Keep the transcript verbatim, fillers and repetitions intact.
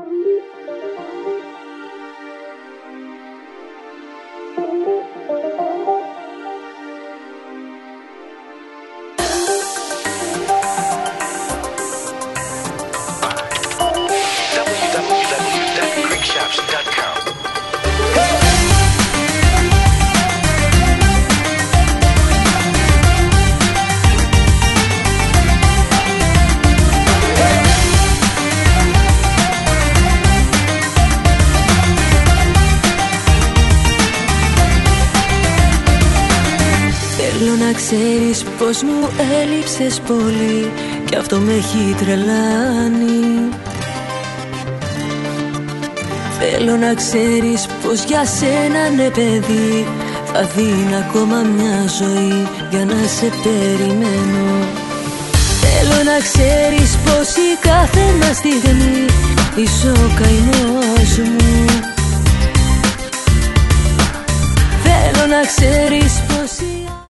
Θέλω να ξέρεις πως μου έλειψες πολύ κι αυτό με έχει τρελάνει. Θέλω να ξέρεις πως για σένα, ναι παιδί, θα δίνω ακόμα μια ζωή για να σε περιμένω. Θέλω να ξέρεις πως η κάθε μας στιγμή είσαι ο καημός μου. Θέλω να ξέρεις πως η